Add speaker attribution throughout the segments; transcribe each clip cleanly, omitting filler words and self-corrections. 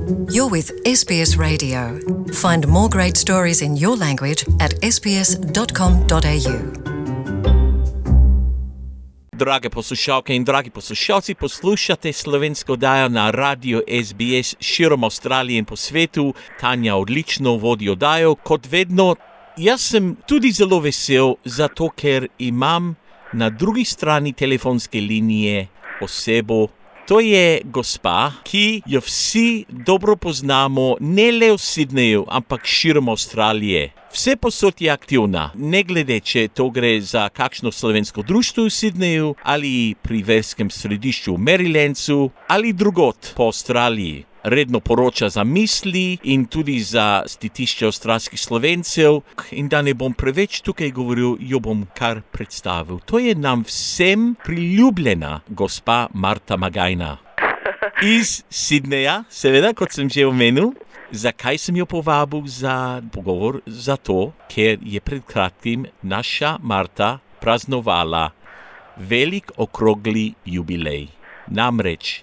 Speaker 1: You're with SBS Radio. Find more great stories in your language at sbs.com.au.
Speaker 2: Drage poslušalke in dragi poslušalci, poslušate slovensko oddajo na radio SBS širom Avstralije in po svetu. Tanja odlično vodi oddajo, kot vedno. Jaz sem tudi zelo vesel, zato ker imam na drugi strani telefonske linije osebo. To je gospa, ki jo vsi dobro poznamo, ne le v Sydneyju, ampak širom Avstralije. Vse posod je aktivna, ne glede, če to gre za kakšno slovensko društvo v Sydneyju ali pri verskem središču v Marylandu ali drugot po Avstraliji. Redno poroča za misli in tudi za stitišče avstralskih Slovencev. In da ne bom preveč tukaj govoril, jo bom kar predstavil. To je nam vsem priljubljena gospa Marta Magajna. Iz Sydneyja, seveda, kot sem že omenil. Zakaj sem jo povabil za pogovor? Zato, ker je pred kratkim naša Marta praznovala velik okrogli jubilej. Namreč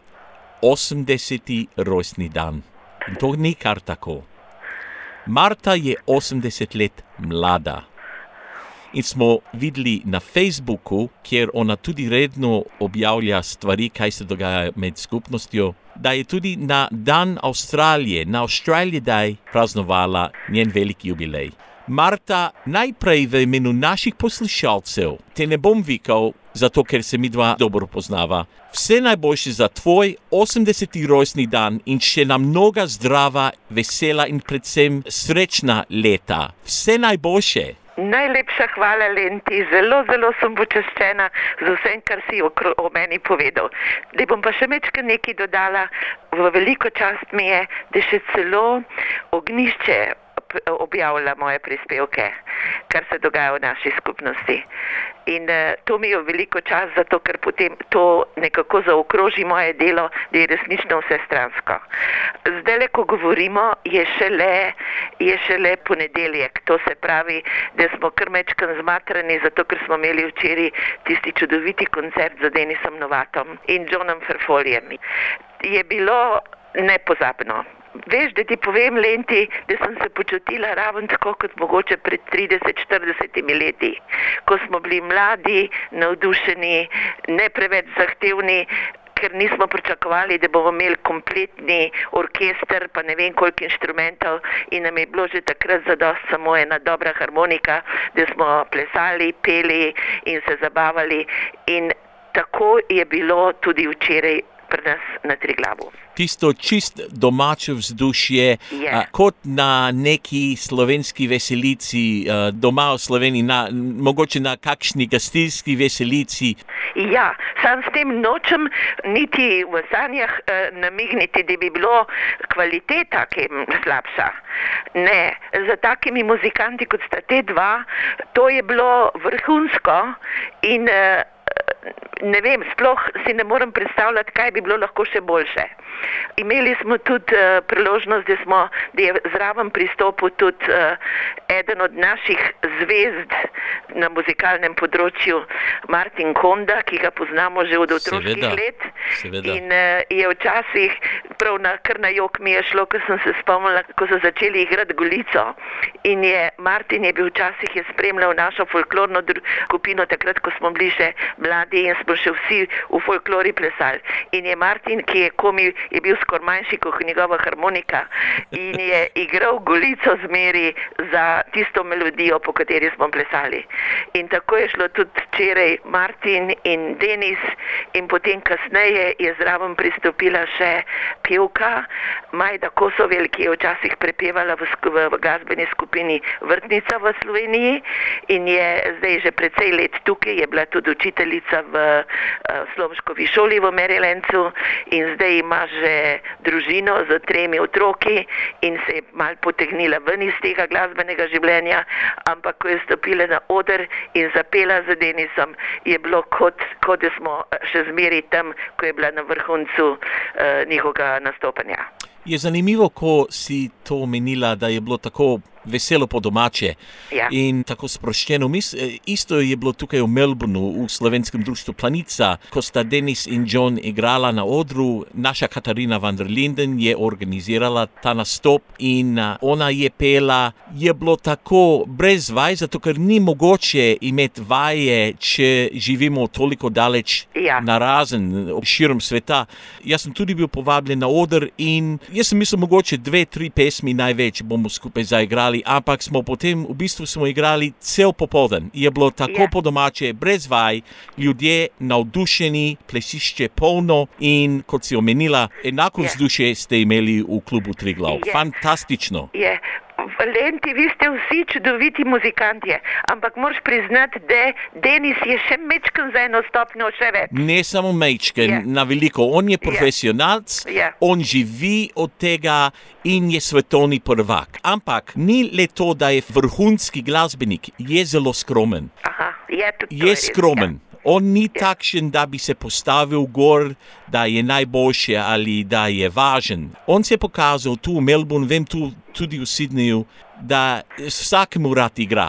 Speaker 2: 80. rojstni dan. In to ni kar tako. Marta je 80 let mlada. In smo videli na Facebooku, kjer ona tudi redno objavlja stvari, kaj se dogaja med skupnostjo, da je tudi na dan Avstralije, na Australia Day, praznovala njen veliki jubilej. Marta, najprej v imenu naših poslušalcev, te ne bom vikal, zato ker se mi dva dobro poznava. Vse najboljše za tvoj 80. rojstni dan in še nam mnoga zdrava, vesela in predvsem srečna leta. Vse najboljše.
Speaker 3: Najlepša hvala, Lenti. Zelo sem počaščena z vsem, kar si o meni povedal. Da bom pa še nekaj dodala. V veliko čast mi je, da še celo Ognjišče objavlja moje prispevke, kar se dogaja v naši skupnosti. In to mi je veliko čas, zato ker potem to nekako zaokroži moje delo, da je resnično vsestransko. Zdajle, ko govorimo, je šele ponedeljek. To se pravi, da smo kar mečkan zmatrani, zato ker smo imeli včeraj tisti čudoviti koncert z Denisom Novatom in Johnom Ferfoljem. Je bilo nepozabno. Veš, da ti povem, Lenti, da sem se počutila ravno tako kot mogoče pred 30-40 leti, ko smo bili mladi, navdušeni, ne preveč zahtevni, ker nismo pričakovali, da bomo imeli kompletni orkester, pa ne vem koliko inštrumentov, in nam je bilo že takrat zadost samo ena dobra harmonika, da smo plesali, peli in se zabavali. In tako je bilo tudi včeraj pri nas na Triglavu.
Speaker 2: Tisto čist domače vzdušje, kot na neki slovenski veselici, doma v Sloveniji, mogoče na kakšni gostilski veselici.
Speaker 3: Ja, sam s tem nočem niti v sanjah namigniti, da bi bilo kvaliteta kim slabša. Ne, za takimi muzikanti, kot sta te dva, to je bilo vrhunsko in ne vem, sploh si ne morem predstavljati, kaj bi bilo lahko še boljše. Imeli smo tudi priložnost, da je zraven pristopil tudi eden od naših zvezd na muzikalnem področju, Martin Konda, ki ga poznamo že od otroških let.
Speaker 2: Seveda.
Speaker 3: In je včasih prav kar na jok mi je šlo, ko sem se spomnila, ko so začeli igrati Golico. In Martin je bil včasih spremljal našo folklorno skupino, takrat, ko smo bili še mladi in smo še vsi v folklori plesali. In je Martin, ki je bil skoraj manjši kot njegova harmonika in je igral Golico zmeri za tisto melodijo, po kateri smo plesali. In tako je šlo tudi včeraj Martin in Denis in potem kasneje je zraven pristopila še pevka Majda Kosovel, ki je včasih prepevala v glasbeni skupini Vrtnica v Sloveniji in je zdaj že precej let tukaj, je bila tudi učiteljica v Slomškovi šoli v Marylandu in zdaj ima že družino z 3 otroki in se je malo potegnila ven iz tega glasbenega življenja, ampak ko je stopila na oder in zapela z Denisom, je bilo kot da smo še zmeri tam, ko je bila na vrhuncu njihovega nastopanja.
Speaker 2: Je zanimivo, ko si to omenila, da je bilo tako veselo po domače in tako sproščeno. Isto je bilo tukaj v Melbourneu, v slovenskem društvu Planica, ko sta Denis in John igrala na odru. Naša Katarina van der Linden je organizirala ta nastop in ona je pela. Je bilo tako brez vaj, zato ker ni mogoče imeti vaje, če živimo toliko daleč narazen, širom sveta. Jaz sem tudi bil povabljen na oder in jaz sem mislil mogoče 2-3 pesmi največ bomo skupaj zaigrali, ampak potem v bistvu smo igrali cel popoldan. Je bilo tako po domače, brez vaj, ljudje navdušeni, plesišče polno in kot si omenila, enako vzdušje ste imeli v klubu Triglav. Fantastično.
Speaker 3: Lenti, vi ste vsi čudoviti muzikanti, ampak moraš priznati, da Denis je še mečken za eno stopnjo še več.
Speaker 2: Ne samo mečken, na veliko. On je profesionalc, on živi od tega in je svetovni prvak. Ampak ni le to, da je vrhunski glasbenik, je zelo skromen. Je skromen. On ni takšen, da bi se postavil gor, da je najboljši ali da je važen. On se je pokazal tu v Melbourne, vem tu tudi v Sydneyju, da vsakemu rad igra.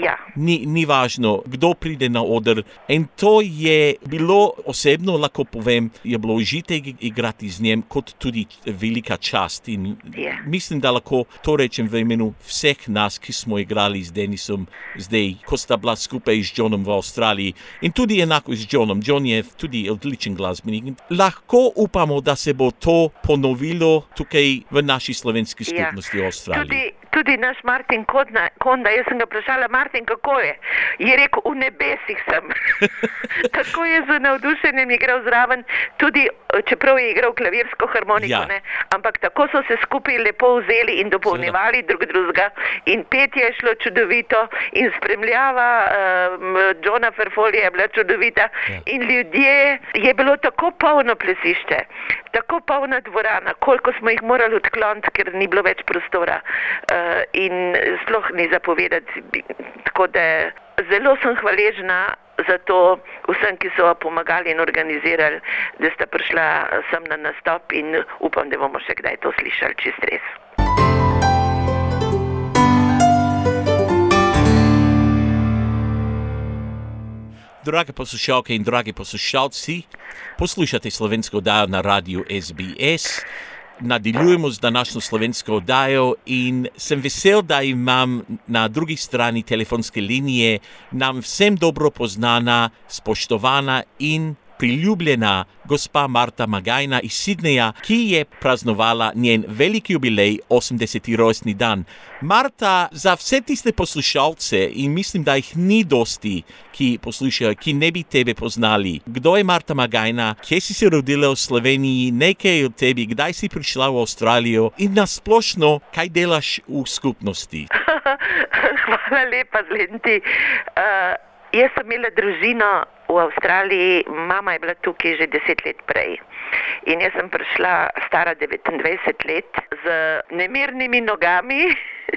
Speaker 2: Ni važno, kdo pride na oder. In to je bilo, osebno lahko povem, je bilo užitek igrati z njim kot tudi velika čast. In mislim, da lahko to rečem v imenu vseh nas, ki smo igrali z Denisom zdaj, ko sta bila skupaj z Johnom v Avstraliji. In tudi enako z Johnom. John je tudi odličen glasbenik. Lahko upamo, da se bo to ponovilo tukaj v naši slovenski skupnosti v Avstraliji.
Speaker 3: Tudi naš Martin Konda, jaz sem ga vprašala, Martin, kako je? Je rekel, v nebesih sem. Tako je z navdušenjem igral zraven, tudi čeprav je igral klavirsko harmoniko, ampak tako so se skupaj lepo vzeli in dopolnjevali drug drugega in petje je šlo čudovito in spremljava Johna Ferfolija je bila čudovita in ljudje, je bilo tako polno plesišče, tako polna dvorana, koliko smo jih morali odkloniti, ker ni bilo več prostora. In sploh ni zapovedati, tako da zelo sem hvaležna za to vsem, ki so pomagali in organizirali, da sta prišla sem na nastop in upam, da bomo še kdaj to slišali čist res.
Speaker 2: Drage poslušalke in dragi poslušalci, poslušate slovensko oddajo na radiju SBS. Nadaljujemo z današnjo slovensko oddajo in sem vesel, da imam na drugi strani telefonske linije nam vsem dobro poznana, spoštovana in priljubljena gospa Marta Magajna iz Sydneyja, ki je praznovala njen veliki jubilej, 80. rojstni dan. Marta, za vse tiste poslušalce, in mislim, da jih ni dosti, ki poslušajo, ki ne bi tebe poznali. Kdo je Marta Magajna? Kje si se rodila v Sloveniji? Nekaj o tebi, kdaj si prišla v Avstralijo? In nasplošno, kaj delaš v skupnosti?
Speaker 3: Hvala lepa, Zlenti. Jaz sem imela družino v Avstraliji, mama je bila tukaj že 10 let prej. In jaz sem prišla stara 29 let z nemirnimi nogami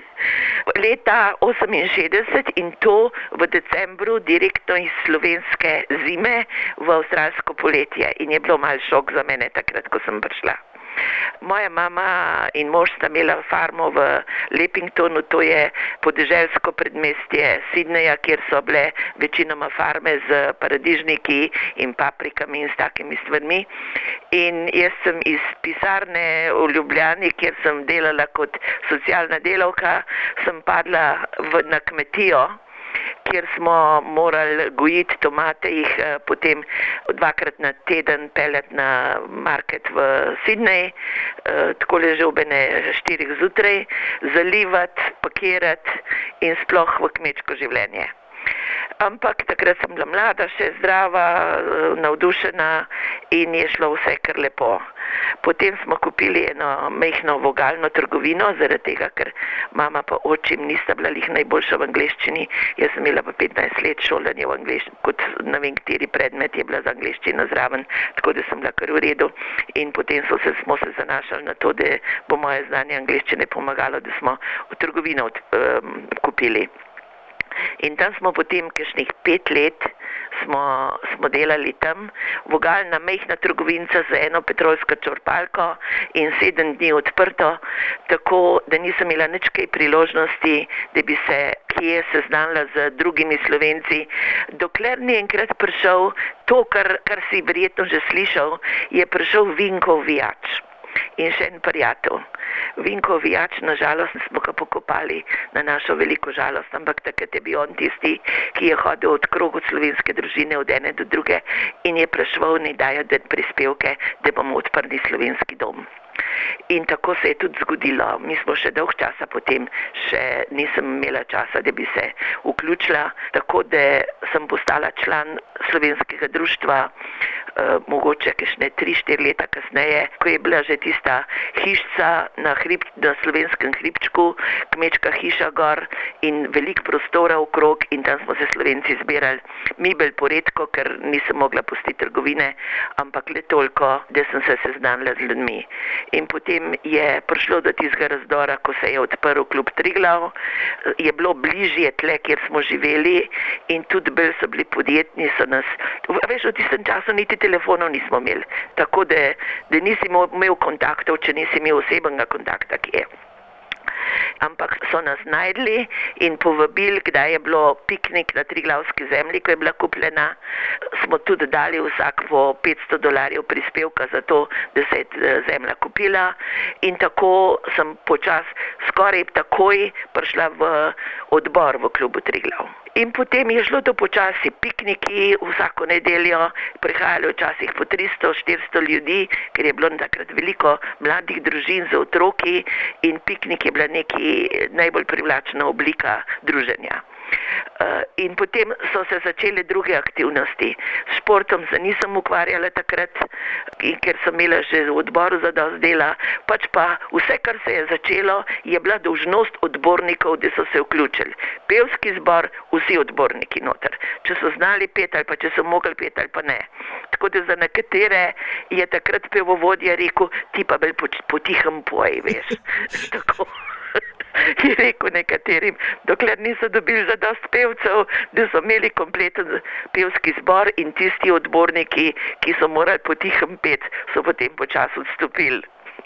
Speaker 3: leta 68 in to v decembru direktno iz slovenske zime v avstralsko poletje. In je bilo mal šok za mene takrat, ko sem prišla. Moja mama in mož sta imela farmo v Lepingtonu, to je podeželsko predmestje Sydneyja, kjer so bile večinoma farme z paradižniki in paprikami in s takimi stvarmi. In jaz sem iz pisarne v Ljubljani, kjer sem delala kot socialna delavka, sem padla na kmetijo, kjer smo morali gojiti tomate, jih potem 2-krat na teden peljati na market v Sydney, takole že ob 4 zjutraj, zalivati, pakirati in sploh v kmečko življenje. Ampak takrat sem bila mlada, še zdrava, navdušena in je šlo vse kar lepo. Potem smo kupili eno majhno vogalno trgovino, zaradi tega, ker mama pa očim nista bila lih najboljša v angleščini. Jaz sem imela pa 15 let šolanje v angleščini, kot ne vem, kateri predmet je bila za angleščino zraven, tako da sem bila kar v redu. In potem smo se zanašali na to, da bo moje znanje angleščine pomagalo, da smo v trgovino kupili. In tam smo potem kakšnih 5 let smo delali tam, vogalna majhna trgovinca z eno petrolsko črpalko in 7 dni odprto, tako da nisem imela nič kaj priložnosti, da bi se kje seznanila z drugimi Slovenci. Dokler ni enkrat prišel to, kar si verjetno že slišal, je prišel Vinko Vijač in še en prijatelj. Vinko Vijač, na žalost, smo ga pokopali, na našo veliko žalost, ampak takrat je bil on tisti, ki je hodil od krogu slovenske družine od ene do druge in je prišel in dajo prispevke, da bomo odprli slovenski dom. In tako se je tudi zgodilo. Mi smo še dolg časa potem, še nisem imela časa, da bi se vključila, tako da sem postala član slovenskega društva, mogoče kakšne 3-4 leta kasneje, ko je bila že tista hišica na slovenskem hribčku, kmečka hiša gor in veliko prostora okrog in tam smo se Slovenci zbirali. Mi bolj poredko, ker nisem mogla pustiti trgovine, ampak le toliko, da sem se seznanila z ljudmi. In potem je prišlo do tistega razdora, ko se je odprl klub Triglav, je bilo bližje tle, kjer smo živeli in tudi bolj so bili podjetni, so nas, veš, v tistem času niti telefonov nismo imeli, tako da nisi imel kontaktov, če nisi imel osebnega kontakta, ki je. Ampak so nas najdli in povabili, kdaj je bilo piknik na Triglavski zemlji, ko je bila kupljena. Smo tudi dali vsak po $500 prispevka za to, da se je zemlja kupila in tako sem skoraj takoj prišla v odbor v klubu Triglav. In potem je šlo to počasi, pikniki vsako nedeljo, prihajalo včasih po 300-400 ljudi, ker je bilo takrat veliko mladih družin z otroki in piknik je bila najbolj privlačna oblika druženja. In potem so se začele druge aktivnosti. S športom se nisem ukvarjala takrat, ker sem imela že v odboru zadosti dela, pač pa vse, kar se je začelo, je bila dolžnost odbornikov, da so se vključili. Pevski zbor, vsi odborniki noter. Če so znali peti ali pa če so mogli peti ali pa ne. Tako da za nekatere je takrat pevovodja rekel, ti pa bolj potihem poj, veš. Tako. Je rekel nekaterim, dokler niso dobili zadosti pevcev, da so imeli kompleten pevski zbor in tisti odborniki, ki so morali potihem peti, so potem počasi odstopili.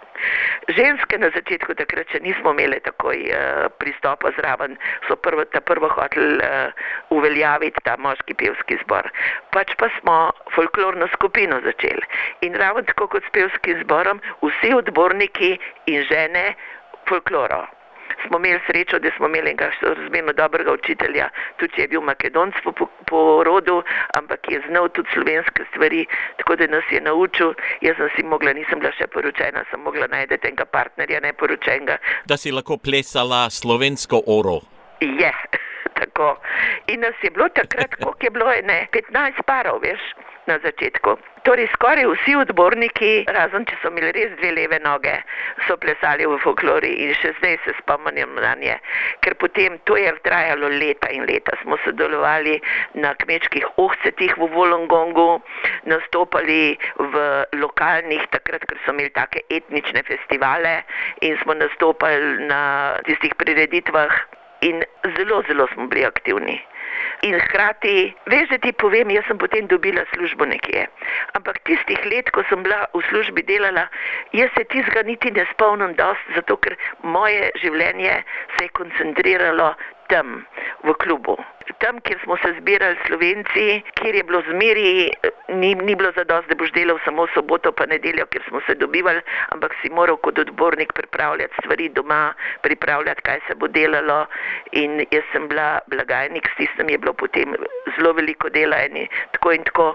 Speaker 3: Ženske na začetku takrat še nismo imeli takoj pristopa zraven, so prvo hoteli uveljaviti ta moški pevski zbor. Pač pa smo folklorno skupino začeli. In ravno tako kot s pevskim zborom, vsi odborniki in žene folkloro. Smo imeli srečo, da smo imeli enega razmerno dobrega učitelja, tudi če je bil Makedonc po rodu, ampak je znal tudi slovenske stvari, tako da nas je naučil. Jaz nisem bila še poročena, sem mogla najti enega partnerja neporočenega.
Speaker 2: Da si lahko plesala slovensko oro.
Speaker 3: Je, tako. In nas je bilo takrat, koliko je bilo, 15 parov, veš, na začetku. Torej skoraj vsi odborniki, razen če so imeli res 2 leve noge, so plesali v folklori in še zdaj se spomnim na nje. Ker potem to je trajalo leta in leta. Smo sodelovali na kmečkih ohcetih v Wollongongu, nastopali v lokalnih, takrat, ker so imeli take etnične festivale in smo nastopali na tistih prireditvah in zelo, zelo smo bili aktivni. In hkrati, veš, da ti povem, jaz sem potem dobila službo nekje. Ampak tistih let, ko sem bila v službi delala, jaz se tistega niti ne spomnim dosti, zato ker moje življenje se je koncentriralo tam, v klubu. Tam, kjer smo se zbirali Slovenci, kjer je bilo zmeri, ni bilo zadosti, da boš delal samo soboto pa nedeljo, kjer smo se dobivali, ampak si moral kot odbornik pripravljati stvari doma, pripravljati, kaj se bo delalo in jaz sem bila blagajnik, s tistem je bilo potem zelo veliko dela in tako in tako.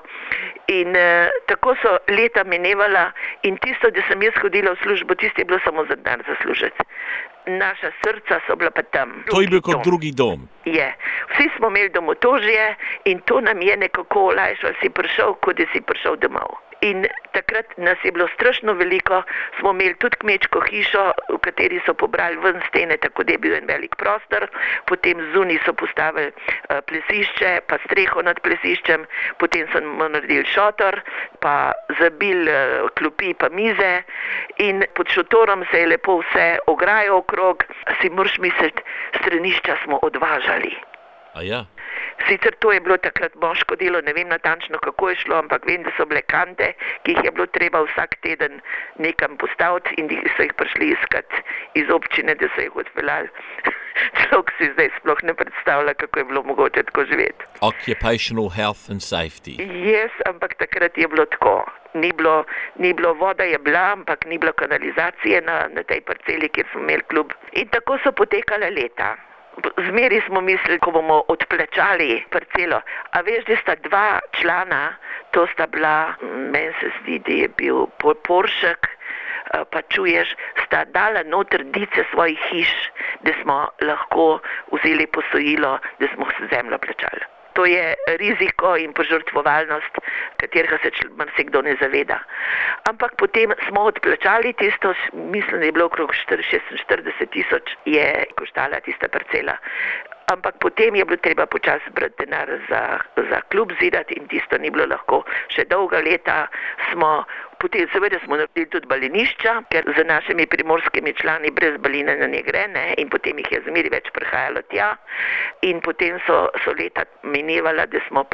Speaker 3: In tako so leta minevala in tisto, da sem jaz hodila v službo, tisto je bilo samo za denar zaslužiti. Naša srca so bila pa tam.
Speaker 2: To je bil kot drugi dom.
Speaker 3: Je. Vsi smo imeli domotožje in to nam je nekako olajšalo, si prišel, kot da si prišel domov. In takrat nas je bilo strašno veliko, smo imeli tudi kmečko hišo, v kateri so pobrali ven stene, tako da je bil en velik prostor, potem zunaj so postavili plesišče, pa streho nad plesiščem, potem so naredili šotor, pa zabili klopi pa mize in pod šotorom se je lepo vse ograjo okrog, si moraš misliti, stranišča smo odvažali.
Speaker 2: A ja.
Speaker 3: Sicer to je bilo takrat moško delo, ne vem natančno, kako je šlo, ampak vem, da so bile kante, ki jih je bilo treba vsak teden nekam postaviti in so jih prišli iskati iz občine, da so jih odpeljali. Človek si zdaj sploh ne predstavlja, kako je bilo mogoče tako živeti.
Speaker 2: Occupational health and safety.
Speaker 3: Yes, ampak takrat je bilo tako. Ni bilo voda je bila, ampak ni bilo kanalizacije na tej parceli, kjer smo imeli klub. In tako so potekala leta. Zmeri smo mislili, ko bomo odplačali parcelo. A veš, da sta dva člana, to sta bila, meni se zdi, da je bil Poršek, pa čuješ, sta dala noter dice svojih hiš, da smo lahko vzeli posojilo, da smo se zemljo plačali. To je riziko in požrtvovalnost, katerega se marsikdo ne zaveda. Ampak potem smo odplačali tisto, mislim, da je bilo okrog 46 tisoč je koštala tista parcela. Ampak potem je bilo treba počasi brati denar za klub zidati in tisto ni bilo lahko. Še dolga leta potem seveda smo naredili tudi balinišča, ker z našimi primorskimi člani brez baline ne gre, ne, in potem jih je zmeri več prihajalo tja. In potem so leta minevala, da smo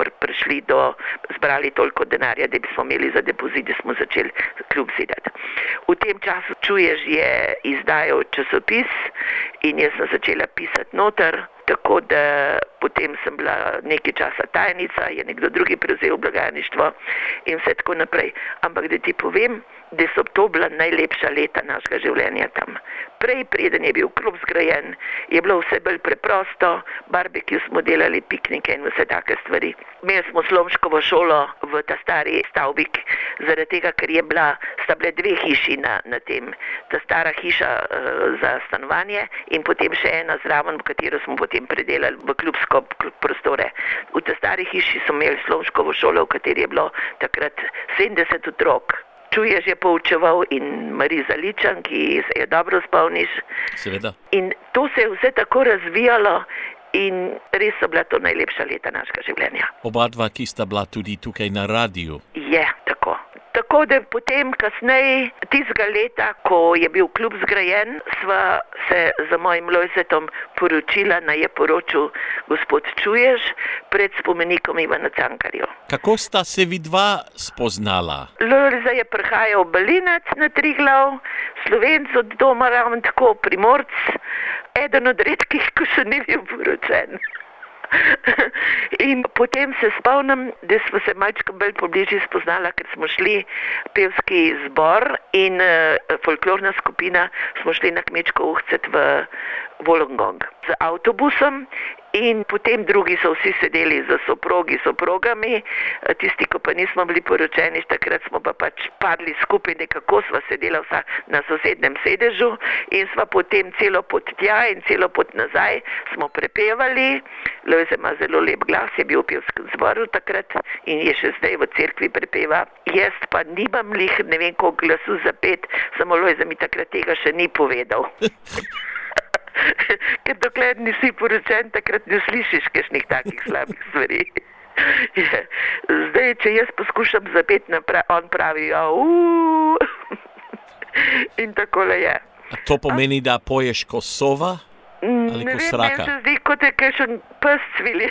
Speaker 3: zbrali toliko denarja, da bi smo imeli za depozit, da smo začeli klub zidati. V tem času čuješ je izdajal časopis in jaz sem začela pisati noter. Tako da potem sem bila nekaj časa tajnica, je nekdo drugi prevzel blagajništvo in vse tako naprej. Ampak da ti povem, da so to bila najlepša leta našega življenja tam. Prej, preden je bil klub zgrajen, je bilo vse bolj preprosto, barbecue smo delali, piknike in vse take stvari. Imeli smo Slomškovo šolo v ta stari stavbik, zaradi tega, ker sta bile dve hiši na tem. Ta stara hiša za stanovanje in potem še ena zraven, v katero smo potem predelali v klubsko prostore. V ta stari hiši smo imeli Slomškovo šolo, v kateri je bilo takrat 70 otrok. Čuješ je poučeval in Mariza Ličan, ki se je dobro spomniš.
Speaker 2: Seveda.
Speaker 3: In to se je vse tako razvijalo in res so bila to najlepša leta našega življenja.
Speaker 2: Oba dva, ki sta bila tudi tukaj na radiju.
Speaker 3: Je, tako. Tako da potem kasneje, tistega leta, ko je bil klub zgrajen, sva se z mojim Lojzetom poročila, je poročil gospod Čuješ pred spomenikom Ivana Cankarju.
Speaker 2: Kako sta se vidva spoznala?
Speaker 3: Lojze je prihajal Balinac na Triglav, Slovenc od doma, ravno tako Primorc, eden od redkih, ko še ni bil poročen. In potem se spomnim, da smo se malčko bolj pobližje spoznala, ker smo šli pevski zbor in folklorna skupina smo šli na Kmečko uhcet v Wollongong z avtobusom in potem drugi so vsi sedeli za soprogami, tisti, ko pa nismo bili poročeni, takrat smo pa pač padli skupaj, nekako sva sedela vsa na sosednjem sedežu in sva potem celo pot tja in celo pot nazaj smo prepevali. Lojze ima zelo lep glas, je bil v pevskem zboru takrat in je še zdaj v cerkvi prepeva. Jaz pa nimam ne vem koliko glasu za pet, samo Lojze mi takrat tega še ni povedal. Ker dokler nisi poročen, takrat ne slišiš kakšnih takih slabih stvari. Zdaj, če jaz poskušam zapeti naprej, on pravi, in takole je.
Speaker 2: A to pomeni, da poješ ko sova ali ko sraka?
Speaker 3: Ne vem, meni se zdi, kot je kakšen pes cvili.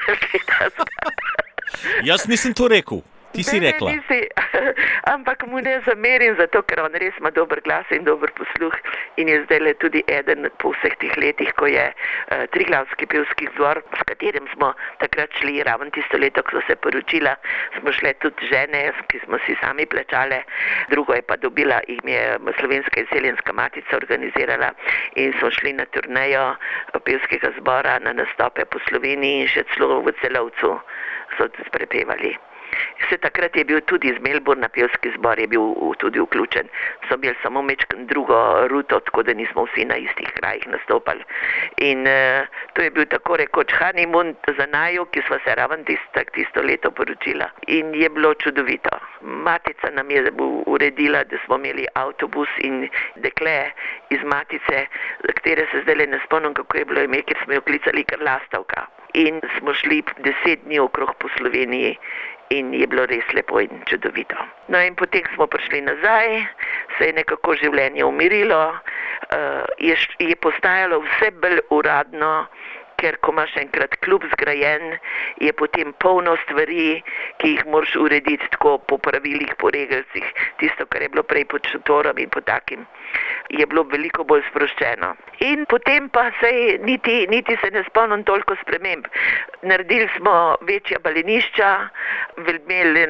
Speaker 2: Jaz nisem to rekel. Ti si rekla.
Speaker 3: Ne, nisi. Ampak mu ne zamerim, zato ker on res ima dober glas in dober posluh in je zdaj tudi eden po vseh teh letih, ko je Triglavski pevski zbor, s katerim smo takrat šli, ravno tisto leto, ko so se poročila, smo šle tudi žene, ki smo si sami plačale, drugo je pa dobila, jih je Slovenska izseljenska matica organizirala in smo šli na turnejo pevskega zbora, na nastope po Sloveniji in še celo v Celovcu so tudi prepevali. Se takrat je bil tudi iz Melbourna pevski zbor, je bil tudi vključen. So imeli samo mečken drugo ruto, tako da nismo vsi na istih krajih nastopali. In to je bil tako rekoč honeymoon za naju, ki sva se ravno tisto leto poročila. In je bilo čudovito. Matica nam je uredila, da smo imeli avtobus in dekle iz Matice, za katere se zdaj ne spomnim, kako je bilo ime, ker smo jo klicali kar Lastavka. In smo šli 10 dni okrog po Sloveniji in je bilo res lepo in čudovito. No in potem smo prišli nazaj, se je nekako življenje umirilo, je postajalo vse bolj uradno, ker ko imaš enkrat klub zgrajen, je potem polno stvari, ki jih moraš urediti tako po pravilih, po regalcih. Tisto, kar je bilo prej pod šotorom in po takim, je bilo veliko bolj sproščeno. In potem pa niti se ne spomnim toliko sprememb. Naredili smo večja balinišča, imeli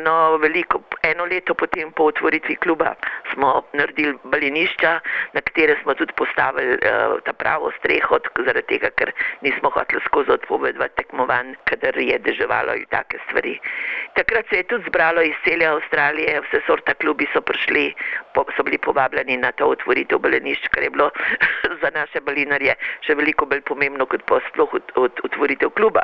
Speaker 3: eno leto potem po otvoritvi kluba smo naredili balinišča, na katere smo tudi postavili ta pravo streho, zaradi tega, ker nismo hoteli skozi odpovedovati tekmovanj, kadar je deževalo in take stvari. Takrat se je tudi zbralo iz cele Avstralije, vse sorta klubi so prišli, so bili povabljeni na to otvoritev balinišč, kar je bilo za naše balinarje še veliko bolj pomembno, kot pa sploh otvoritev kluba.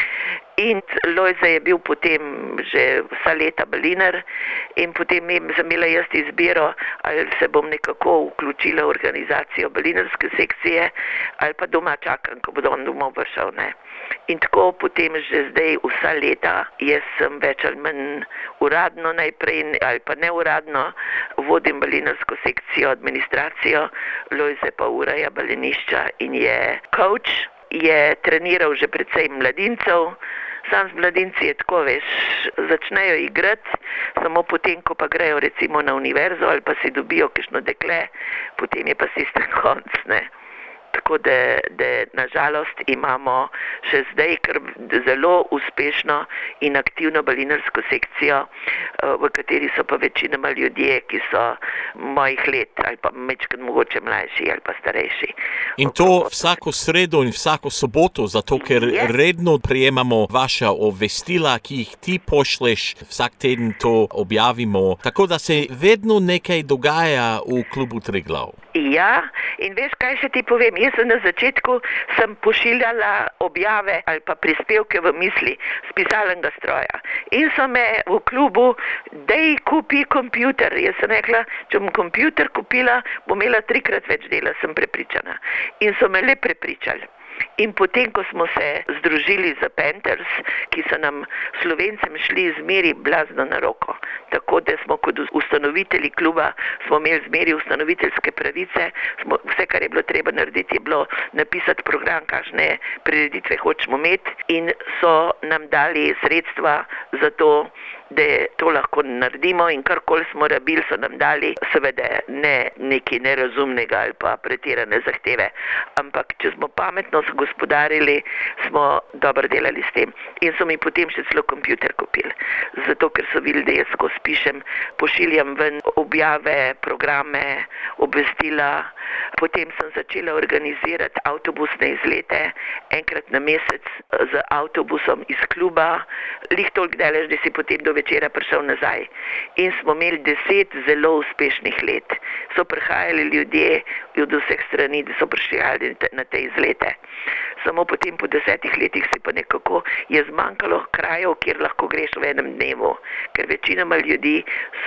Speaker 3: In Lojze je bil potem že vsa leta balinar in potem sem imela jaz izbiro, ali se bom nekako vključila v organizacijo balinarske sekcije, ali pa doma čakam, ko bodo on domov prišel, ne. In tako potem že zdaj vsa leta, jaz sem več ali manj uradno najprej ali pa neuradno vodim balinarsko sekcijo, administracijo, Lojze pa ureja balinišča in je coach, je treniral že precej mladincev. Sam z mladinci je tako, veš, začnejo igrati, samo potem, ko pa grejo recimo na univerzo ali pa si dobijo kakšno dekle, potem je pa sistem konc, ne. Tako da nažalost imamo še zdaj kar zelo uspešno in aktivno balinarsko sekcijo, v kateri so pa večinoma ljudje, ki so mojih let ali pa majčkeno mogoče mlajši ali pa starejši.
Speaker 2: In to vsako sredo in vsako soboto, zato ker redno prejemamo vaša obvestila, ki jih ti pošleš, vsak teden to objavimo, tako da se vedno nekaj dogaja v klubu Triglav.
Speaker 3: Ja, in veš, kaj še ti povem, jaz na začetku sem pošiljala objave ali pa prispevke v misli z pisalnega stroja. In so me v klubu, dej kupi kompjuter. Jaz sem rekla, če bom kompjuter kupila, bom imela 3-krat več dela, sem prepričana. In so me le prepričali. In potem, ko smo se združili za Panthers, ki so nam Slovencem šli zmeri blazno na roko, tako da smo kot ustanovitelji kluba smo imeli zmeri ustanoviteljske pravice, vse, kar je bilo treba narediti, je bilo napisati program, kakšne prireditve hočemo imeti, in so nam dali sredstva za to, da to lahko naredimo, in karkoli smo rabili, so nam dali, seveda ne nekaj nerazumnega ali pa pretirane zahteve, ampak če smo pametno gospodarili, smo dobro delali s tem. In so mi potem še celo kompjuter kupili, zato ker so videli, da jaz skozi pišem, pošiljam ven objave, programe, obvestila. Potem sem začela organizirati avtobusne izlete, enkrat na mesec z avtobusom iz kluba, lih toliko daleč, da si potem do večera prišel nazaj. In smo imeli 10 zelo uspešnih let. So prihajali ljudje od vseh strani, da so prišli na te izlete. Samo potem po 10 letih si pa nekako je zmanjkalo krajev, kjer lahko greš v enem dnevu, ker večinoma ljudi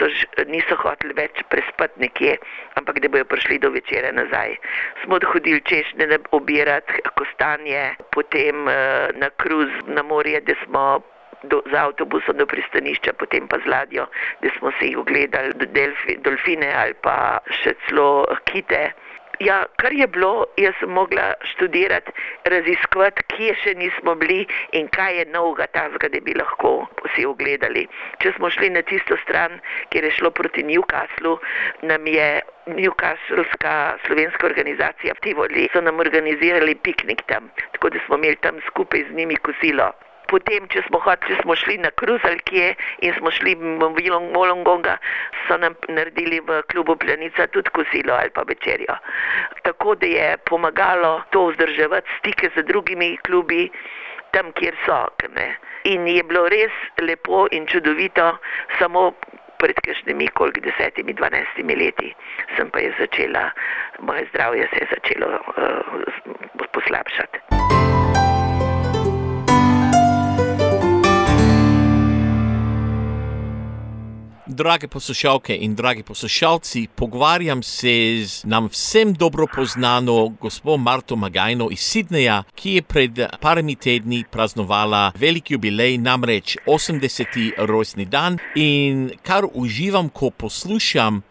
Speaker 3: niso hoteli več prespati nekje, ampak da bojo prišli do večera nazaj. Smo hodili češnje obirati, kostanje, potem na kruz na morje, da smo z avtobusom do pristanišča, potem pa z ladjo, da smo se jih ogledali, delfine ali pa še celo kite. Ja, kar je bilo, jaz sem mogla študirati, raziskovati, kje še nismo bili in kaj je novega tazga, da bi lahko si ogledali. Če smo šli na tisto stran, kjer je šlo proti Newcastlu, nam je Newcastlska slovenska organizacija Tivoli, so nam organizirali piknik tam, tako da smo imeli tam skupaj z njimi kosilo. Potem, če smo šli na kruz ali kje in smo šli v Wollongonga, so nam naredili v klubu Planica tudi kosilo ali pa večerjo. Tako da je pomagalo to vzdrževati stike z drugimi klubi tam, kjer so. Ne? In je bilo res lepo in čudovito, samo pred kakšnimi 10-12 leti sem pa je začela, moje zdravje se je začelo poslabšati.
Speaker 2: Drage poslušalke in dragi poslušalci, pogovarjam se z nam vsem dobro poznano gospo Marto Magajno iz Sydneyja, ki je pred parimi tedni praznovala velik jubilej, namreč 80. rojstni dan, in kar uživam, ko poslušam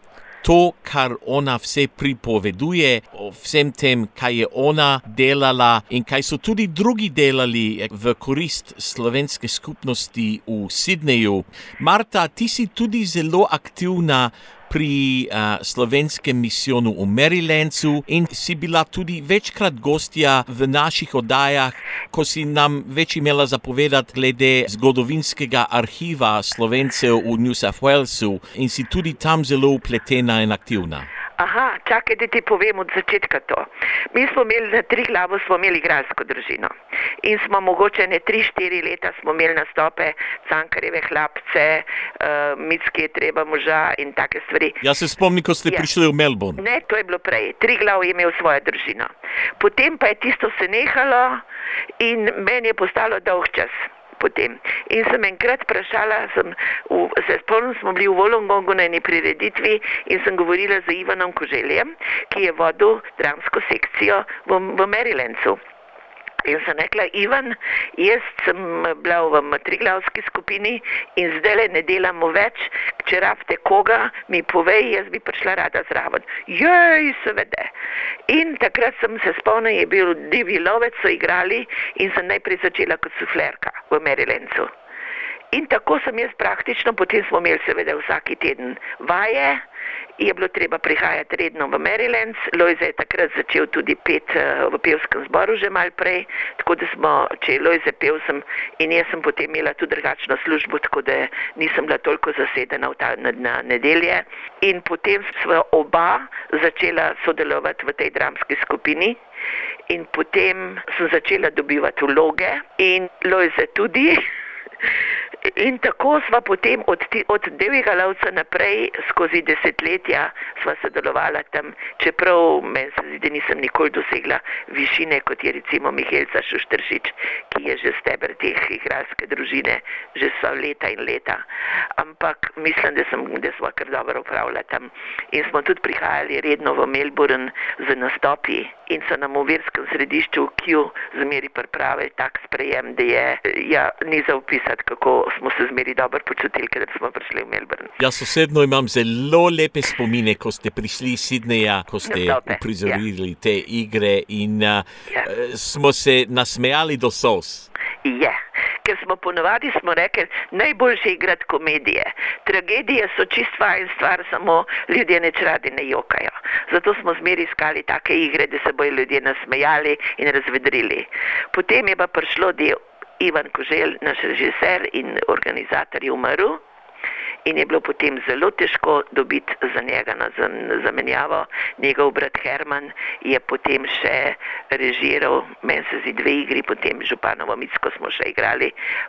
Speaker 2: to, kar ona vse pripoveduje, o vsem tem, kaj je ona delala in kaj so tudi drugi delali v korist slovenske skupnosti v Sydneyju. Marta, ti si tudi zelo aktivna pri slovenskem misijonu v Marylandu in si bila tudi večkrat gostja v naših oddajah, ko si nam več imela zapovedati glede zgodovinskega arhiva Slovencev v New South Walesu in si tudi tam zelo upletena in aktivna.
Speaker 3: Aha, čakaj, da ti povem od začetka to. Mi smo imeli na Triglavu igralsko družino in smo mogoče 3-4 leta smo imeli nastope Cankarjeve Hlapce, Mitski je treba moža in take stvari.
Speaker 2: Ja se spomnim, ko ste prišli v Melbourne.
Speaker 3: Ne, to je bilo prej. Triglav je imel svojo družino. Potem pa je tisto se nehalo in meni je postalo dolg čas. Potem. In sem enkrat vprašala, se spomnim, smo bili v Wollongongu na eni prireditvi in sem govorila z Ivanom Koželjem, ki je vodil dramsko sekcijo v Marylandu. In sem rekla, Ivan, jaz sem bila v Triglavski skupini in zdaj ne delamo več, če rabite koga, mi povej, jaz bi prišla rada zraven. Jej, seveda. In takrat sem se spomnila, je bil Divji lovec, so igrali in sem najprej začela kot suflerka v Marylandu. In tako sem jaz praktično, potem smo imeli seveda vsaki teden vaje, je bilo treba prihajati redno v Maryland. Lojze je takrat začel tudi peti v pevskem zboru že malo prej, tako da če je Lojze pel in jaz sem potem imela tudi drugačno službo, tako da nisem bila toliko zasedena na nedelje. In potem sva oba začela sodelovati v tej dramski skupini in potem sem začela dobivati vloge in Lojze tudi. In tako sva potem od Divjega lovca naprej skozi desetletja sva sodelovala tam, čeprav meni se zdi, da nisem nikoli dosegla višine, kot je recimo Mihelca Šušteršič, ki je že steber teh igralske družine, že so leta in leta. Ampak mislim, da sva kar dobro upravljala tam. In smo tudi prihajali redno v Melbourne z nastopi in so nam v verskem središču v Kew zmeri pripravili tak sprejem, da je ni za opisati, kako smo se zmeri dobro počutili, kadar smo prišli v Melbourne.
Speaker 2: Jaz osebno imam zelo lepe spomine, ko ste prišli iz Sydneyja, ko ste uprizorili te igre in smo se nasmejali do solz.
Speaker 3: Ja, ker smo ponovadi rekli, najboljše igrati komedije. Tragedije so čist fajn stvar, samo ljudje nič radi ne jokajo. Zato smo zmeri iskali take igre, da se bojo ljudje nasmejali in razvedrili. Potem je pa prišlo, da je Ivan Koželj, naš režiser in organizator, je umrl in je bilo potem zelo težko dobiti za njega na zamenjavo. Njegov brat Herman je potem še režiral, meni se zdi 2 igri, potem Županovo Mitsko smo še igrali,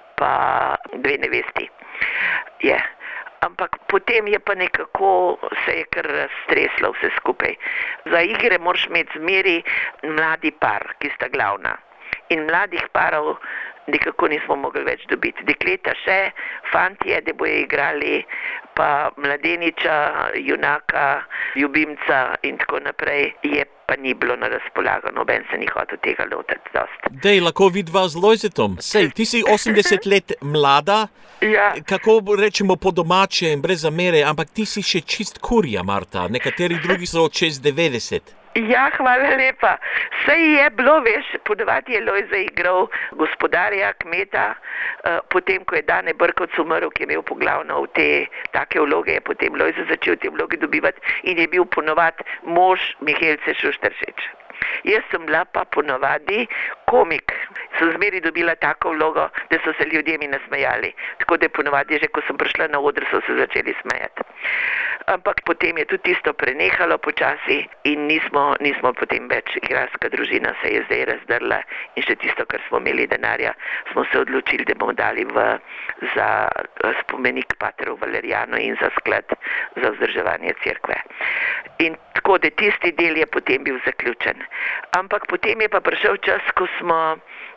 Speaker 3: pa 2 nevesti. Je. Ampak potem je pa nekako se je kar raztreslo vse skupaj. Za igre moraš imeti zmeri mladi par, ki sta glavna. In mladih parov nekako nismo mogli več dobiti. Dekleta še, fantje, da bojo igrali, pa mladeniča, junaka, ljubimca in tako naprej, je pa ni bilo na razpolago, noben se ni hotel tega lotiti dosti.
Speaker 2: Dej, lahko vidva z Lojzetom. Sej, ti si 80 let mlada,
Speaker 3: ja.
Speaker 2: Kako rečemo po domače in brez zamere, ampak ti si še čist kurja, Marta, nekateri drugi so čez 90.
Speaker 3: Ja, hvala lepa. Sej je bilo, veš, ponovadi je Lojze igral gospodarja, kmeta, potem, ko je Dane Brkovc umrl, ki je imel poglavno v te take vloge, je potem Lojze začel te vloge dobivati in je bil ponovadi mož Mihelce Šušteršič. Jaz sem bila pa ponovadi komik. Sem zmeri dobila tako vlogo, da so se ljudje mi nasmejali. Tako da ponovadi, že ko sem prišla na oder, so se začeli smejati. Ampak potem je tudi tisto prenehalo počasi in nismo potem več. Igralska družina se je zdaj razdrla in še tisto, kar smo imeli denarja, smo se odločili, da bomo dali za spomenik Pateru Valerijanu in za sklad za vzdrževanje cerkve. In tako da tisti del je potem bil zaključen. Ampak potem je pa prišel čas, ko smo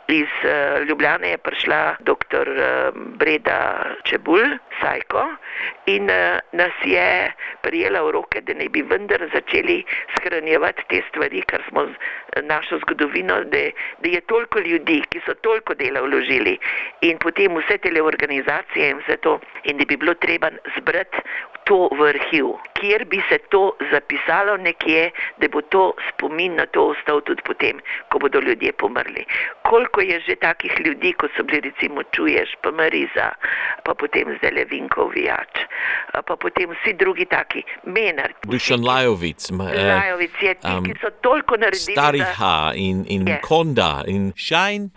Speaker 3: Iz Ljubljane je prišla dr. Breda Čebulj, Sajko, in nas je prijela v roke, da ne bi vendar začeli shranjevati te stvari, kar smo našo zgodovino, da je toliko ljudi, ki so toliko dela vložili in potem vse tele organizacije in vse to, in da bi bilo treba zbrati to v arhiv, kjer bi se to zapisalo nekje, da bo to spomin na to ostal tudi potem, ko bodo ljudje pomrli. Koliko je že takih ljudi, ko so bili recimo Čuješ, pa Mariza, pa potem zdaj Vinkov Vijač, pa potem vsi drugi taki, Menard.
Speaker 2: Dušan Lajovic.
Speaker 3: Lajovic je ti, ki so toliko naredili.
Speaker 2: Stariha in Konda in Šajn,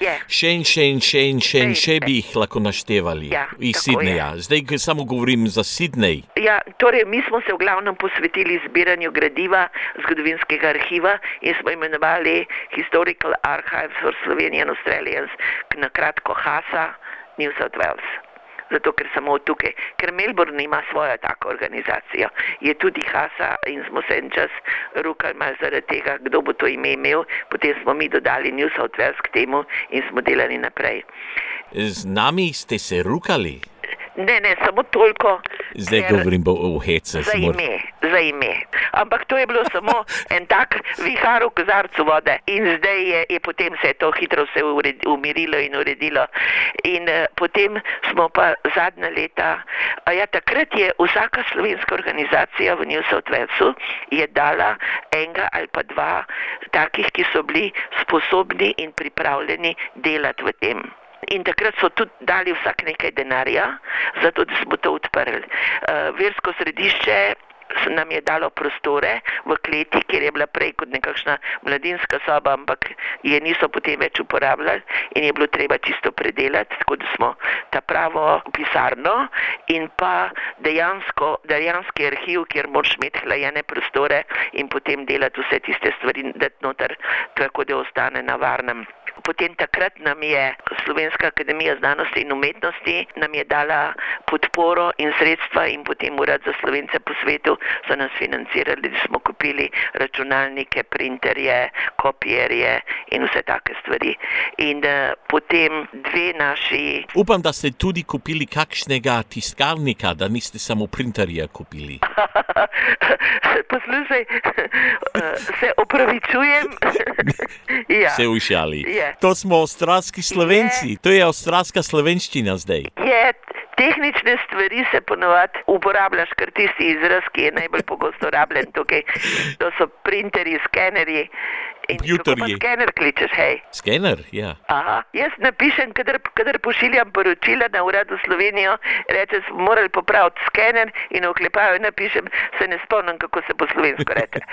Speaker 2: še bi jih lahko naštevali iz Sidneja. Zdaj samo govorim za Sidnej.
Speaker 3: Ja, torej mi smo se v glavnem posvetili zbiranju gradiva zgodovinskega arhiva in smo imenovali Historical Archives for Slovenian Australians, na kratko HASA, New South Wales. Zato, ker samo tukaj, ker Melbourne ima svojo tako organizacijo, je tudi HASA in smo se en čas rukali malo zaradi tega, kdo bo to ime imel, potem smo mi dodali New South Wales k temu in smo delali naprej.
Speaker 2: Z nami ste se rukali?
Speaker 3: Ne, samo toliko.
Speaker 2: Zdaj govorim o hece.
Speaker 3: Za ime. Ampak to je bilo samo en tak vihar v kozarcu vode in zdaj je potem se to hitro vse umirilo in uredilo. In potem smo pa zadnja leta, takrat je vsaka slovenska organizacija v New South Walesu je dala enega ali pa dva takih, ki so bili sposobni in pripravljeni delati v tem. In takrat so tudi dali vsak nekaj denarja, zato da smo to odprli. Versko središče nam je dalo prostore v kleti, kjer je bila prej kot nekakšna mladinska soba, ampak je niso potem več uporabljali in je bilo treba čisto predelati, tako da smo ta pravo pisarno in pa dejanski arhiv, kjer moraš imeti hlajene prostore in potem delati vse tiste stvari, dati noter, tako da ostane na varnem. Potem takrat nam je Slovenska akademija znanosti in umetnosti nam je dala podporo in sredstva in potem Urad za Slovence po svetu so nas financirali, da smo kupili računalnike, printerje, kopierje in vse take stvari. In potem dve naši...
Speaker 2: Upam, da ste tudi kupili kakšnega tiskalnika, da niste samo printerje kupili.
Speaker 3: Poslušaj, se opravičujem.
Speaker 2: Ja. Se v šali. To smo avstralski Slovenci, to je avstralska slovenščina zdaj.
Speaker 3: Tehnične stvari se ponovadi uporabljaš, kar tisti izraz, ki je najbolj pogosto rabljen tukaj. To so printerji, skenerji.
Speaker 2: Kompjuterji.
Speaker 3: Skener kličeš, hej.
Speaker 2: Skener, ja.
Speaker 3: Aha, jaz napišem, kadar pošiljam poročila na Urad v Slovenijo, rečem, smo morali popraviti skener in v oklepaju napišem, se ne spomnim, kako se po slovensko reče.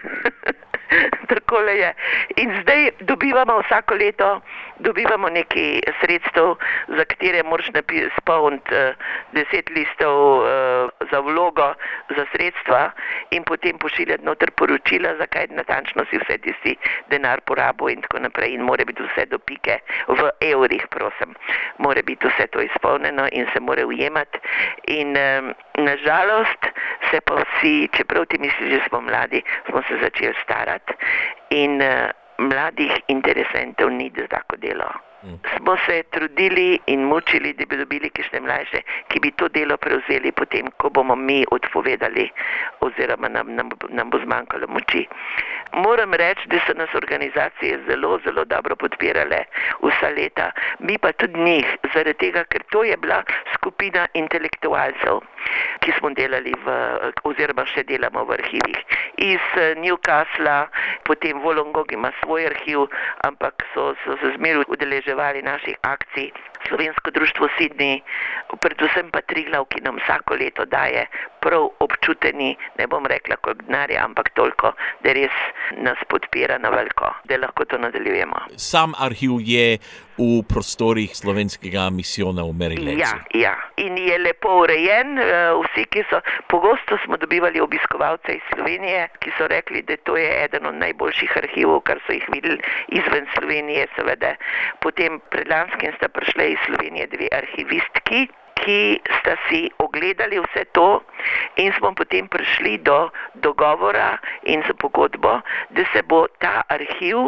Speaker 3: Takole je. In zdaj dobivamo vsako leto nekaj sredstev, za katere moraš spolniti 10 listov za vlogo, za sredstva in potem pošiljati noter poročila, zakaj natančno si vse tisti denar porabil in tako naprej. In mora biti vse do pike v evrih, prosim. Mora biti vse to izpolnjeno in se mora ujemati. In nažalost se pa vsi, čeprav ti misliš, že smo mladi, smo se začeli starati in mladih interesentov ni za tako delo. Smo se trudili in mučili, da bi dobili kakšne mlajše, ki bi to delo prevzeli potem, ko bomo mi odpovedali oziroma nam bo zmanjkalo moči. Moram reči, da so nas organizacije zelo, zelo dobro podpirale vsa leta. Mi pa tudi njih, zaradi tega, ker to je bila skupina intelektualcev, ki smo delali oziroma še delamo v arhivih. Iz Newcasla, potem Wollongong ima svoj arhiv, ampak so se zmeraj udeleževali naših akcij. Slovensko društvo Sydney, predvsem pa Triglav, ki nam vsako leto daje prav občuteni, ne bom rekla koliko denarja, ampak toliko, da res nas podpira na veliko, da lahko to nadaljujemo.
Speaker 2: Sam arhiv je v prostorih slovenskega misijona v Marylandu.
Speaker 3: Ja. In je lepo urejen. Vsi, pogosto smo dobivali obiskovalce iz Slovenije, ki so rekli, da to je eden od najboljših arhivov, kar so jih videli izven Slovenije, seveda. Potem predlanskim sta prišle iz Slovenije dve arhivistki, ki sta si ogledali vse to in smo potem prišli do dogovora in za pogodbo, da se bo ta arhiv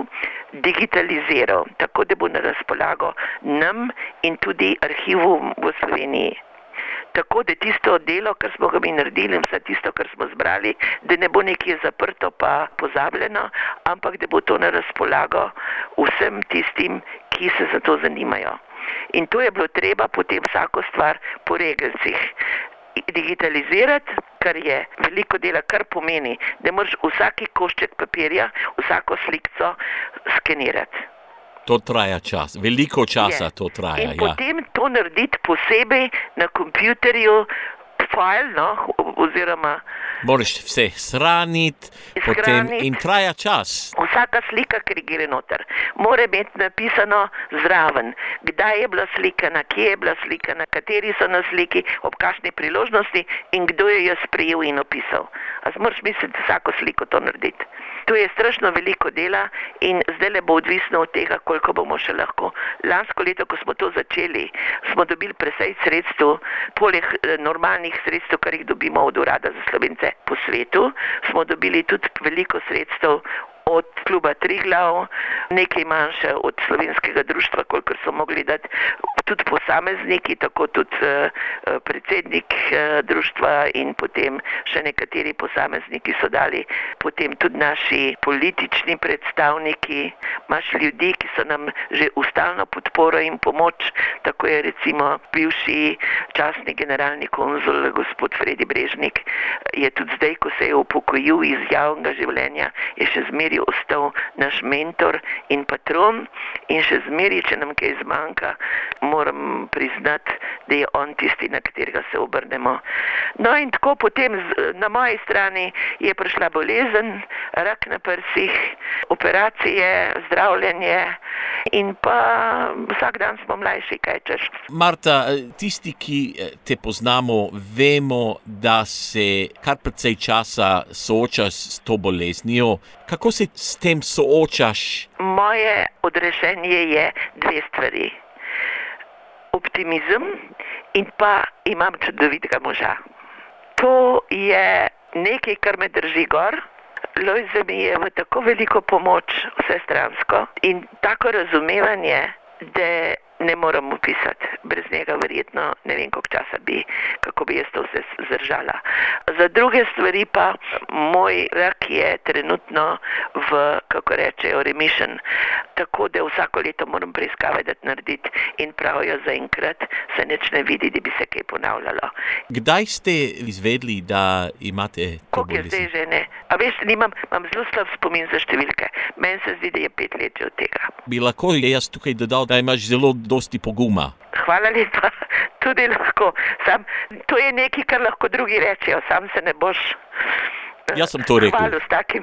Speaker 3: digitaliziral, tako da bo na razpolago nam in tudi arhivu v Sloveniji. Tako da tisto delo, kar smo ga mi naredili in vse tisto, kar smo zbrali, da ne bo nekje zaprto pa pozabljeno, ampak da bo to na razpolago vsem tistim, ki se za to zanimajo. In to je bilo treba potem vsako stvar po regelcih digitalizirati, kar je veliko dela, kar pomeni, da moraš vsaki košček papirja, vsako slikco skenirati.
Speaker 2: To traja čas, veliko časa to traja.
Speaker 3: In potem to narediti posebej na kompjuterju, file, oziroma
Speaker 2: moraš vse shraniti, potem in traja čas.
Speaker 3: Vsaka slika, ki gre noter, mora biti napisano zraven, kdaj je bila slikana, kje je bila slikana, kateri so na sliki, ob kakšni priložnosti in kdo jo je sprejel in opisal. A moraš misliti vsako sliko to narediti. To je strašno veliko dela in zdaj bo odvisno od tega, koliko bomo še lahko. Lansko leto, ko smo to začeli, smo dobili precej sredstev, poleg normalnih sredstev, kar jih dobimo od Urada za Slovence po svetu, smo dobili tudi veliko sredstev od kluba Triglav, nekaj manjše od slovenskega društva, kolikor so mogli dati tudi posamezniki, tako tudi predsednik društva in potem še nekateri posamezniki so dali, potem tudi naši politični predstavniki, imaš ljudi, ki so nam že ustalno podporo in pomoč, tako je recimo bivši častni generalni konzul, gospod Fredi Brežnik, je tudi zdaj, ko se je upokojil iz javnega življenja, je še zmeri ostal naš mentor in patron in še zmeri, če nam kaj zmanjka, moram priznati, da je on tisti, na katerega se obrnemo. No in tako potem na moji strani je prišla bolezen, rak na prsih, operacije, zdravljenje in pa vsak dan smo mlajši, kaj češ.
Speaker 2: Marta, tisti, ki te poznamo, vemo, da se kar precej časa soočaš s to boleznijo. Kako se s tem soočaš?
Speaker 3: Moje odrešenje je dve stvari. Optimizem in pa imam čudovitega moža. To je nekaj, kar me drži gor. Lojze mi je v tako veliko pomoč vsestransko in tako razumevanje, da ne moram opisati. Brez njega verjetno ne vem, koliko časa kako bi jaz to vse zdržala. Za druge stvari pa moj rak je trenutno v, kako rečejo, remission. Tako da vsako leto moram preiskave dati narediti in pravijo zaenkrat se nič ne vidi, da bi se kaj ponavljalo.
Speaker 2: Kdaj ste izvedli, da imate to bolezen?
Speaker 3: Koliko je zdaj že ne? A veš, imam zelo slab spomin za številke. Meni se zdi, da je 5 let že od tega.
Speaker 2: Bi lahko jaz tukaj dodal, da imaš zelo dosti poguma.
Speaker 3: Hvala lepa, tudi lahko. To je nekaj, kar lahko drugi rečejo, sam se ne boš
Speaker 2: Jaz sem to rekel.
Speaker 3: hvalil s takim.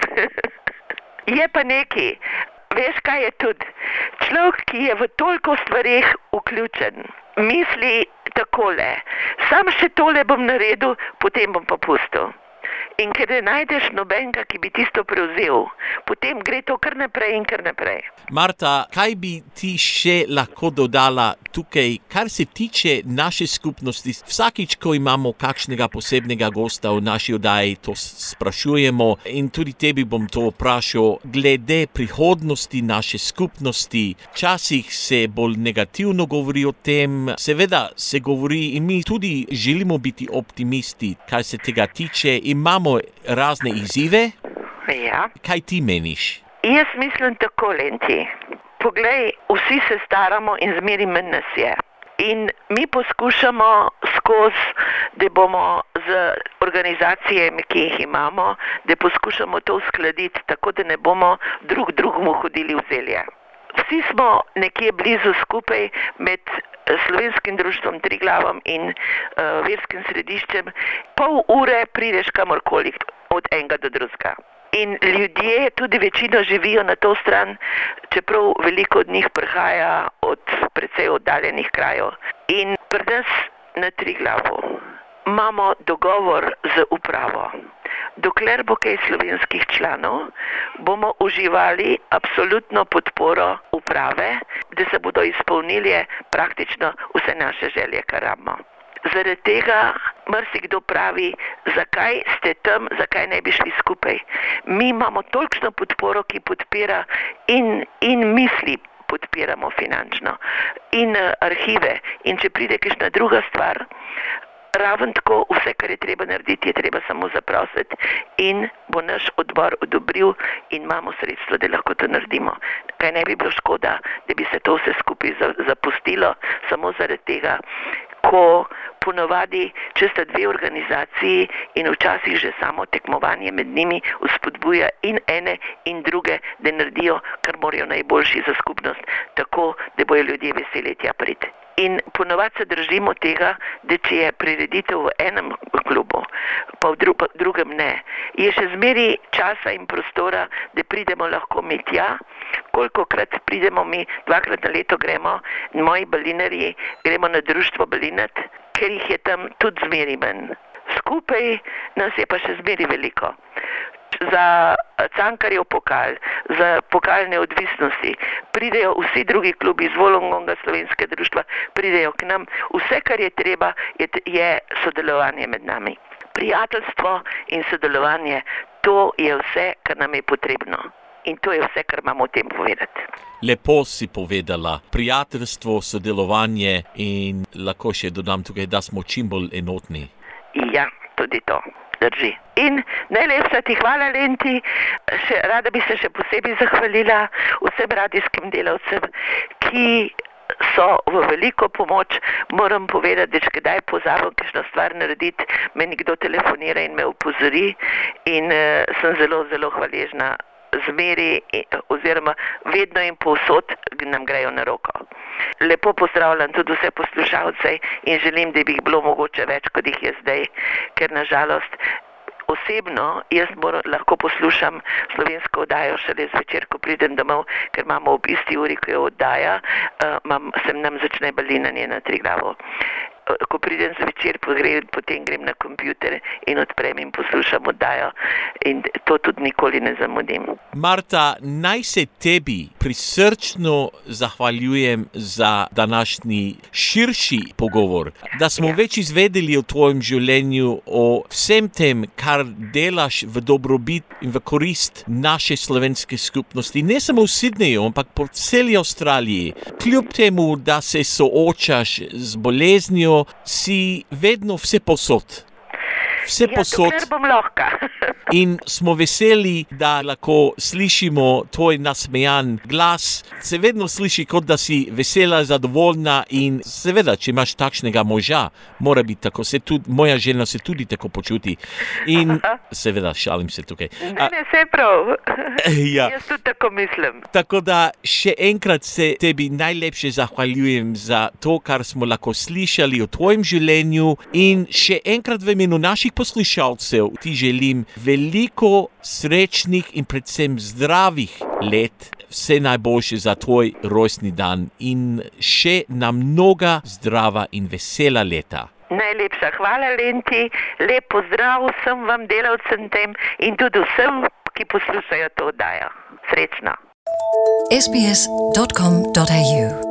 Speaker 3: Je pa nekaj, veš kaj je tudi, človek, ki je v toliko stvareh vključen, misli takole, sam še tole bom naredil, potem bom pa pustil. In ker ne najdeš nobenega, ki bi tisto prevzel, potem gre to kar naprej in kar naprej.
Speaker 2: Marta, kaj bi ti še lahko dodala tukaj, kar se tiče naše skupnosti? Vsakič, ko imamo kakšnega posebnega gosta v naši oddaji, to sprašujemo in tudi tebi bom to vprašal. Glede prihodnosti naše skupnosti, včasih se bolj negativno govori o tem, seveda se govori in mi tudi želimo biti optimisti, kar se tega tiče. Imamo razne izzive.
Speaker 3: Ja.
Speaker 2: Kaj ti meniš?
Speaker 3: Jaz mislim tako, Lenti. Poglej, vsi se staramo in zmeri manj nas je. In mi poskušamo skozi, da bomo z organizacijami, ki jih imamo, da poskušamo to uskladiti, tako da ne bomo drugemu hodili v zelje. Vsi smo nekje blizu skupaj med Slovenskim društvom Triglavom in verskim središčem. Pol ure prideš kamorkoli od enega do drugega. In ljudje tudi večino živijo na to stran, čeprav veliko od njih prihaja od precej oddaljenih krajev. In pri nas na Triglavu imamo dogovor z upravo. Dokler bo kaj slovenskih članov, bomo uživali absolutno podporo uprave, da se bodo izpolnili praktično vse naše želje, kar imamo. zaradi tega marsikdo pravi, zakaj ste tam, zakaj ne bi šli skupaj. Mi imamo tolikšno podporo, ki podpira in misli podpiramo finančno in arhive. In če pride kakšna druga stvar, raven tako, vse, kar je treba narediti, je treba samo zaprositi in bo naš odbor odobril in imamo sredstvo, da lahko to naredimo. Kaj ne bi bilo škoda, da bi se to vse skupaj zapustilo, samo zaradi tega, ko ponovadi, če sta dve organizaciji in včasih že samo tekmovanje med njimi vzpodbuja in ene in druge, da naredijo, kar morajo najboljši za skupnost, tako, da bojo ljudje veseli tja priti. In ponovadi se držimo tega, da če je prireditev v enem klubu, pa v drugem ne, je še zmeri časa in prostora, da pridemo lahko mi tja. Kolikokrat pridemo mi, 2-krat na leto gremo, moji balinarji, gremo na društvo balinat, ker jih je tam tudi zmeri manj. Skupaj nas je pa še zmeri veliko. Za Cankarjev pokal, za pokal neodvisnosti, pridejo vsi drugi klubi iz Wollongonga slovenske društva, pridejo k nam. Vse, kar je treba, je sodelovanje med nami. Prijateljstvo in sodelovanje, to je vse, kar nam je potrebno. In to je vse, kar imamo o tem povedati.
Speaker 2: Lepo si povedala, prijateljstvo, sodelovanje in lahko še dodam tukaj, da smo čim bolj enotni.
Speaker 3: Ja, tudi to. Drži. In najlepša ti hvala, Lenti. Rada bi se še posebej zahvalila vsem radijskim delavcem, ki so v veliko pomoč. Moram povedati, da če kdaj pozabim kakšno stvar narediti, me nekdo telefonira in me opozori in sem zelo, zelo hvaležna. Zmeri oziroma vedno in povsod nam grejo na roko. Lepo pozdravljam tudi vse poslušalce in želim, da bi jih bilo mogoče več, kot jih je zdaj, ker nažalost osebno jaz lahko poslušam slovensko oddajo šele zvečer, ko pridem domov, ker imamo ob isti uri, ko jo oddaja, se nam začne balinanje na Triglavo. Ko pridem zvečer, potem grem na kompjuter in odprem in poslušam oddajo in to tudi nikoli ne zamudim.
Speaker 2: Marta, naj se tebi prisrčno zahvaljujem za današnji širši pogovor, da smo več izvedeli o tvojem življenju, o vsem tem, kar delaš v dobrobit in v korist naše slovenske skupnosti, ne samo v Sydneyju, ampak po celi Avstraliji. Kljub temu, da se soočaš z boleznijo, si vedno vse posod. Vse posod.
Speaker 3: Ja, dokler bom lahko.
Speaker 2: In smo veseli, da lahko slišimo tvoj nasmejan glas. Se vedno sliši, kot da si vesela, zadovoljna in seveda, če imaš takšnega moža, mora biti tako. Moja žena se tudi tako počuti. In seveda, šalim se tukaj.
Speaker 3: Ne, vse prav.
Speaker 2: Ja.
Speaker 3: Jaz tudi tako mislim.
Speaker 2: Tako da še enkrat se tebi najlepše zahvaljujem za to, kar smo lahko slišali o tvojem življenju in še enkrat v imenu naših poslušalcev ti želim veliko srečnih in predvsem zdravih let, vse najboljše za tvoj rojstni dan in še na mnoga zdrava in vesela leta.
Speaker 3: Najlepša hvala, Lenti. Lep pozdrav vsem vam delavcem tem in tudi vsem, ki poslušajo to oddajo. Srečno.
Speaker 1: sbs.com.au